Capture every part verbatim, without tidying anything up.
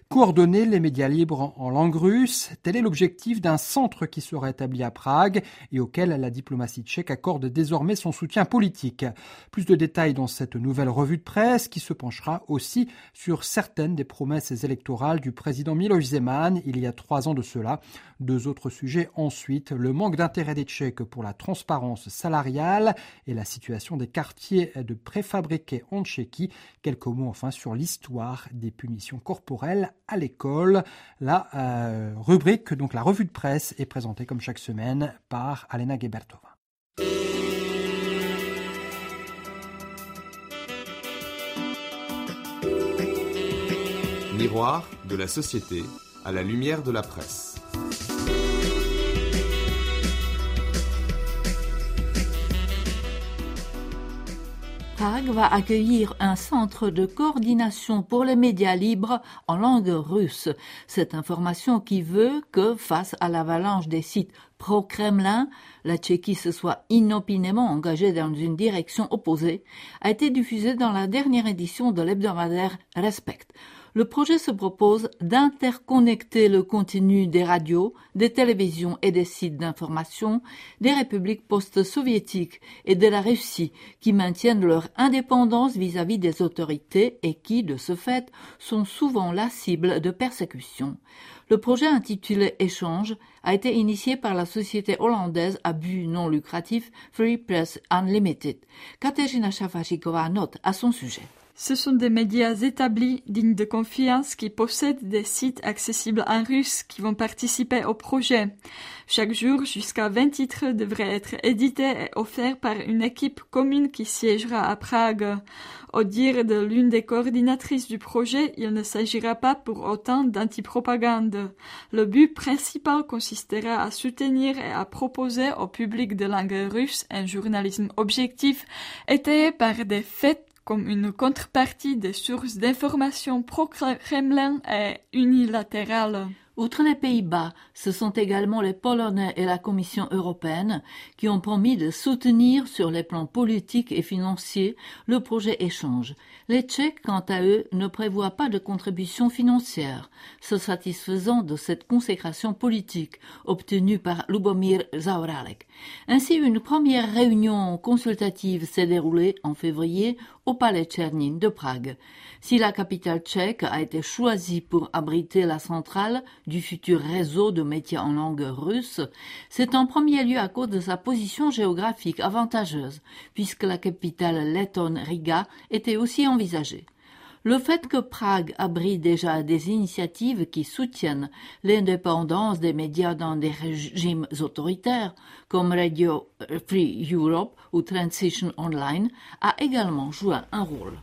Coordonner les médias libres en langue russe, tel est l'objectif d'un centre qui sera établi à Prague et auquel la diplomatie tchèque accorde désormais son soutien politique. Plus de détails dans cette nouvelle revue de presse qui se penchera aussi sur certaines des promesses électorales du président Miloš Zeman il y a trois ans de cela. Deux autres sujets ensuite, le manque d'intérêt des Tchèques pour la transparence salariale et la situation des quartiers de préfabriqués en Tchéquie. Quelques mots enfin sur l'histoire des punitions corporelles à l'école. La euh, rubrique, donc la revue de presse, est présentée comme chaque semaine par Alena Gebertova. Miroir de la société à la lumière de la presse. Prague va accueillir un centre de coordination pour les médias libres en langue russe. Cette information qui veut que, face à l'avalanche des sites pro-Kremlin, la Tchéquie se soit inopinément engagée dans une direction opposée, a été diffusée dans la dernière édition de l'hebdomadaire Respect. Le projet se propose d'interconnecter le contenu des radios, des télévisions et des sites d'information des républiques post-soviétiques et de la Russie qui maintiennent leur indépendance vis-à-vis des autorités et qui, de ce fait, sont souvent la cible de persécutions. Le projet intitulé Échange a été initié par la société hollandaise à but non lucratif Free Press Unlimited. Kateřina Šafaříková note à son sujet. Ce sont des médias établis, dignes de confiance, qui possèdent des sites accessibles en russe qui vont participer au projet. Chaque jour, jusqu'à vingt titres devraient être édités et offerts par une équipe commune qui siégera à Prague. Au dire de l'une des coordinatrices du projet, il ne s'agira pas pour autant d'antipropagande. Le but principal consistera à soutenir et à proposer au public de langue russe un journalisme objectif, étayé par des faits comme une contrepartie des sources d'information pro-Kremlin et unilatérales. Outre les Pays-Bas, ce sont également les Polonais et la Commission européenne qui ont promis de soutenir sur les plans politiques et financiers le projet Échange. Les Tchèques, quant à eux, ne prévoient pas de contribution financière, se satisfaisant de cette consécration politique obtenue par Lubomír Zaorálek. Ainsi, une première réunion consultative s'est déroulée en février au Palais Tchernin de Prague. Si la capitale tchèque a été choisie pour abriter la centrale du futur réseau de médias en langue russe, c'est en premier lieu à cause de sa position géographique avantageuse, puisque la capitale lettonne Riga était aussi envisagée. Le fait que Prague abrite déjà des initiatives qui soutiennent l'indépendance des médias dans des régimes autoritaires, comme Radio Free Europe ou Transition Online, a également joué un rôle.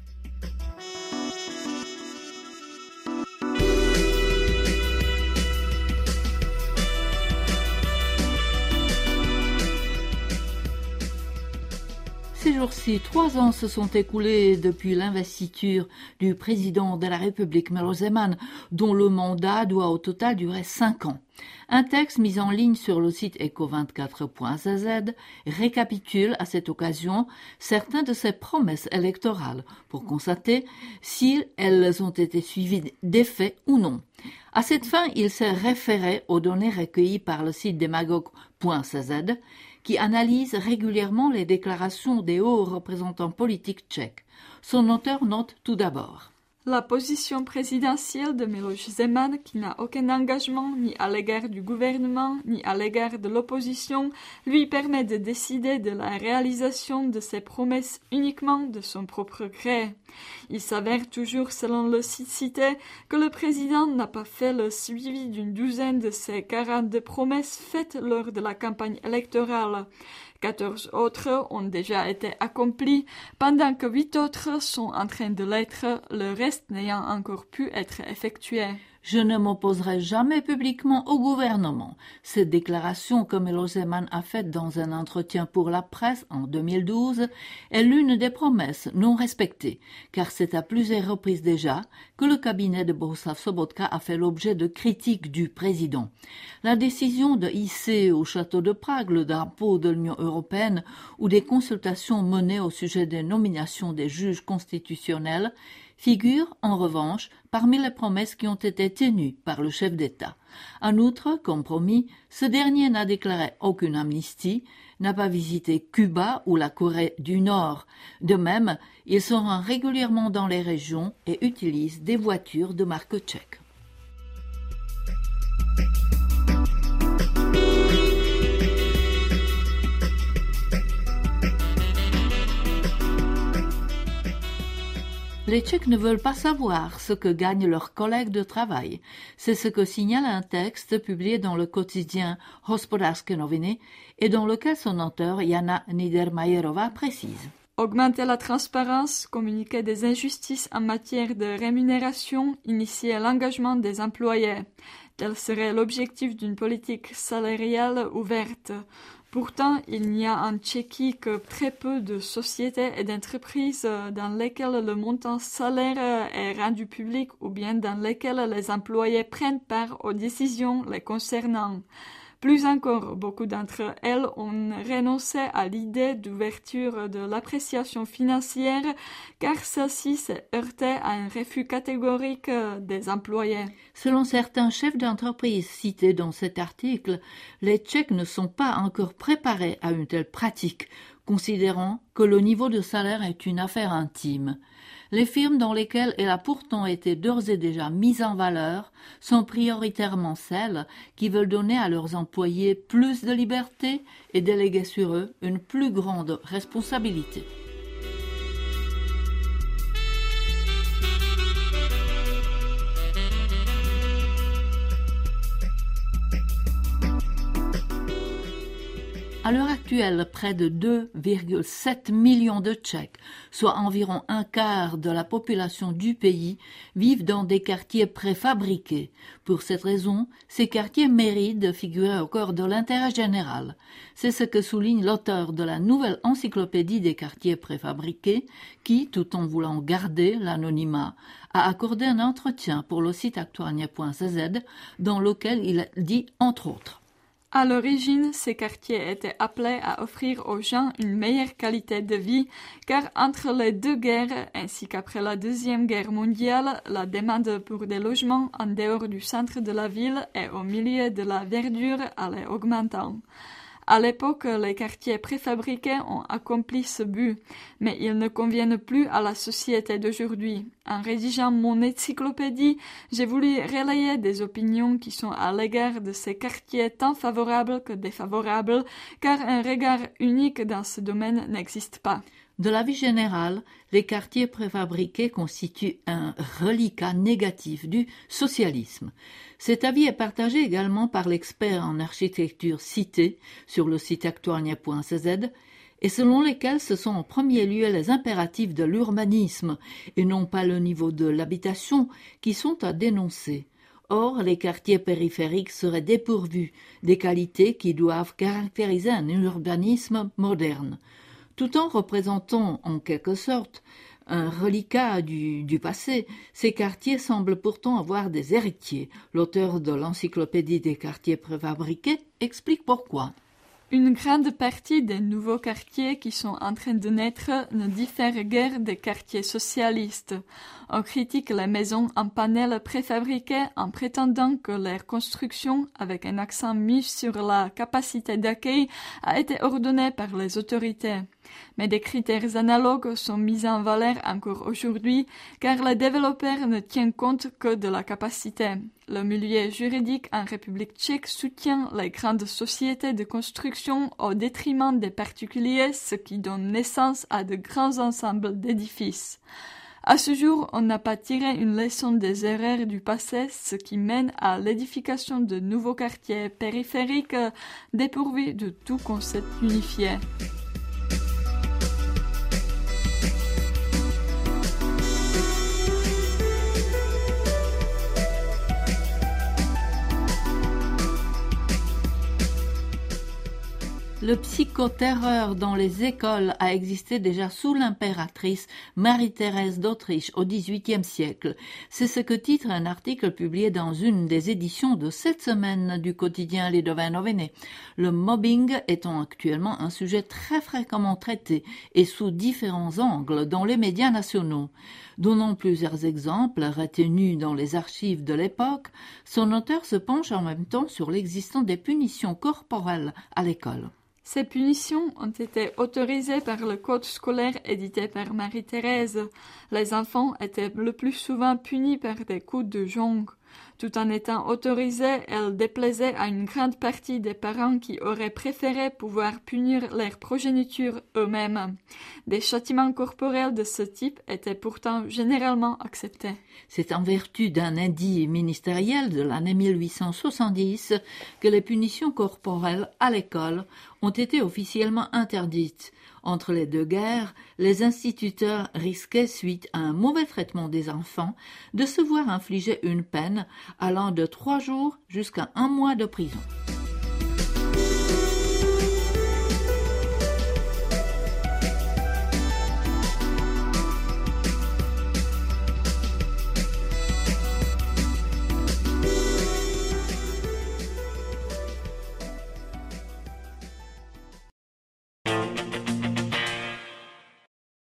Ces jours-ci, trois ans se sont écoulés depuis l'investiture du président de la République Miloš Zeman, dont le mandat doit au total durer cinq ans. Un texte mis en ligne sur le site eco vingt-quatre point c z récapitule à cette occasion certaines de ses promesses électorales pour constater si elles ont été suivies d'effets ou non. À cette fin, il s'est référé aux données recueillies par le site demagogue point c z qui analyse régulièrement les déclarations des hauts représentants politiques tchèques. Son auteur note tout d'abord. La position présidentielle de Miloš Zeman, qui n'a aucun engagement ni à l'égard du gouvernement ni à l'égard de l'opposition, lui permet de décider de la réalisation de ses promesses uniquement de son propre gré. Il s'avère toujours, selon le site cité, que le président n'a pas fait le suivi d'une douzaine de ses quarante-deux promesses faites lors de la campagne électorale. quatorze autres ont déjà été accomplis, pendant que huit autres sont en train de l'être, le reste n'ayant encore pu être effectué. Je ne m'opposerai jamais publiquement au gouvernement. Cette déclaration que Miloš Zeman a faite dans un entretien pour la presse en deux mille douze est l'une des promesses non respectées, car c'est à plusieurs reprises déjà que le cabinet de Bohuslav Sobotka a fait l'objet de critiques du président. La décision de hisser au château de Prague le drapeau de l'Union européenne ou des consultations menées au sujet des nominations des juges constitutionnels figure, en revanche, parmi les promesses qui ont été tenues par le chef d'État. En outre, comme promis, ce dernier n'a déclaré aucune amnistie, n'a pas visité Cuba ou la Corée du Nord. De même, il se rend régulièrement dans les régions et utilise des voitures de marque tchèque. Les Tchèques ne veulent pas savoir ce que gagnent leurs collègues de travail. C'est ce que signale un texte publié dans le quotidien Hospodářské noviny et dans lequel son auteur Jana Niedermayerová précise. Augmenter la transparence, communiquer des injustices en matière de rémunération, initier l'engagement des employés. Tel serait l'objectif d'une politique salariale ouverte. Pourtant, il n'y a en Tchéquie que très peu de sociétés et d'entreprises dans lesquelles le montant salaire est rendu public ou bien dans lesquelles les employés prennent part aux décisions les concernant. Plus encore, beaucoup d'entre elles ont renoncé à l'idée d'ouverture de l'appréciation financière car celle-ci s'est heurtée à un refus catégorique des employés. Selon certains chefs d'entreprise cités dans cet article, les Tchèques ne sont pas encore préparés à une telle pratique, considérant que le niveau de salaire est une affaire intime. Les firmes dans lesquelles elle a pourtant été d'ores et déjà mise en valeur sont prioritairement celles qui veulent donner à leurs employés plus de liberté et déléguer sur eux une plus grande responsabilité. À l'heure actuelle, près de deux virgule sept millions de Tchèques, soit environ un quart de la population du pays, vivent dans des quartiers préfabriqués. Pour cette raison, ces quartiers méritent de figurer au cœur de l'intérêt général. C'est ce que souligne l'auteur de la nouvelle encyclopédie des quartiers préfabriqués, qui, tout en voulant garder l'anonymat, a accordé un entretien pour le site actualnie point c z, dans lequel il dit entre autres. À l'origine, ces quartiers étaient appelés à offrir aux gens une meilleure qualité de vie, car entre les deux guerres, ainsi qu'après la Deuxième Guerre mondiale, la demande pour des logements en dehors du centre de la ville et au milieu de la verdure allait augmentant. À l'époque, les quartiers préfabriqués ont accompli ce but, mais ils ne conviennent plus à la société d'aujourd'hui. En rédigeant mon encyclopédie, j'ai voulu relayer des opinions qui sont à l'égard de ces quartiers tant favorables que défavorables, car un regard unique dans ce domaine n'existe pas. De l'avis général, les quartiers préfabriqués constituent un reliquat négatif du socialisme. Cet avis est partagé également par l'expert en architecture cité sur le site actualnie point c z et selon lesquels ce sont en premier lieu les impératifs de l'urbanisme et non pas le niveau de l'habitation qui sont à dénoncer. Or, les quartiers périphériques seraient dépourvus des qualités qui doivent caractériser un urbanisme moderne. Tout en représentant, en quelque sorte, un reliquat du, du passé, ces quartiers semblent pourtant avoir des héritiers. L'auteur de l'encyclopédie des quartiers préfabriqués explique pourquoi. Une grande partie des nouveaux quartiers qui sont en train de naître ne diffèrent guère des quartiers socialistes. On critique les maisons en panels préfabriqués en prétendant que leur construction, avec un accent mis sur la capacité d'accueil, a été ordonnée par les autorités. Mais des critères analogues sont mis en valeur encore aujourd'hui, car les développeurs ne tiennent compte que de la capacité. Le milieu juridique en République tchèque soutient les grandes sociétés de construction au détriment des particuliers, ce qui donne naissance à de grands ensembles d'édifices. À ce jour, on n'a pas tiré une leçon des erreurs du passé, ce qui mène à l'édification de nouveaux quartiers périphériques dépourvus de tout concept unifié. Le psychoterreur dans les écoles a existé déjà sous l'impératrice Marie-Thérèse d'Autriche au dix-huitième siècle. C'est ce que titre un article publié dans une des éditions de cette semaine du quotidien Lidové noviny. Le mobbing étant actuellement un sujet très fréquemment traité et sous différents angles dans les médias nationaux. Donnant plusieurs exemples retenus dans les archives de l'époque, son auteur se penche en même temps sur l'existence des punitions corporelles à l'école. Ces punitions ont été autorisées par le code scolaire édité par Marie-Thérèse. Les enfants étaient le plus souvent punis par des coups de jonc. Tout en étant autorisées, elles déplaisaient à une grande partie des parents qui auraient préféré pouvoir punir leur progéniture eux-mêmes. Des châtiments corporels de ce type étaient pourtant généralement acceptés. C'est en vertu d'un édit ministériel de l'année mille huit cent soixante-dix que les punitions corporelles à l'école ont été officiellement interdites. Entre les deux guerres, les instituteurs risquaient, suite à un mauvais traitement des enfants, de se voir infliger une peine allant de trois jours jusqu'à un mois de prison.